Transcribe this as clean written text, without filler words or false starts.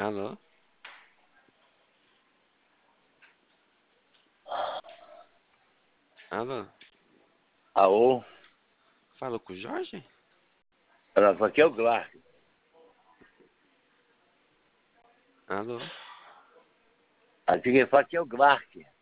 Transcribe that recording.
Alô? Alô? Alô? Fala com o Jorge? Aqui é o Clark. Alô? Aqui quem fala aqui é o Clark.